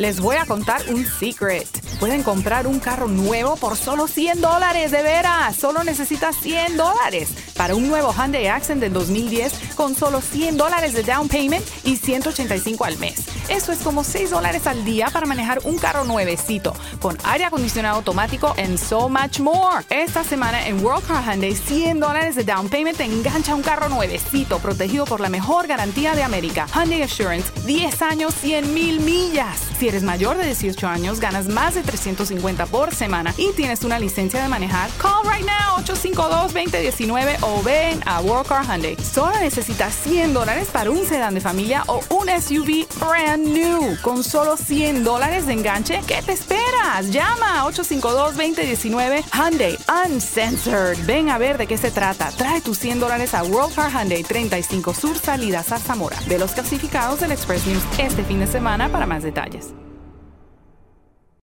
Les voy a contar un secret. Pueden comprar un carro nuevo por solo $100, de veras. Solo necesitas $100 para un nuevo Hyundai Accent del 2010 con solo $100 de down payment y $185 al mes. Eso es como $6 al día para manejar un carro nuevecito con aire acondicionado automático and so much more. Esta semana en World Car Hyundai, $100 de down payment te engancha un carro nuevecito protegido por la mejor garantía de América. Hyundai Assurance, 10 años, 100,000 millas. Si eres mayor de 18 años, ganas más de $350 por semana y tienes una licencia de manejar, call right now 852-2019 o ven a World Car Hyundai. Solo necesitas $100 para un sedán de familia o un SUV brand new. Con solo $100 de enganche, ¿qué te esperas? Llama a 852-2019 Hyundai Uncensored. Ven a ver de qué se trata. Trae tus $100 a World Car Hyundai 35 Sur, salida Zarzamora. Ve los clasificados del Express News este fin de semana para más detalles.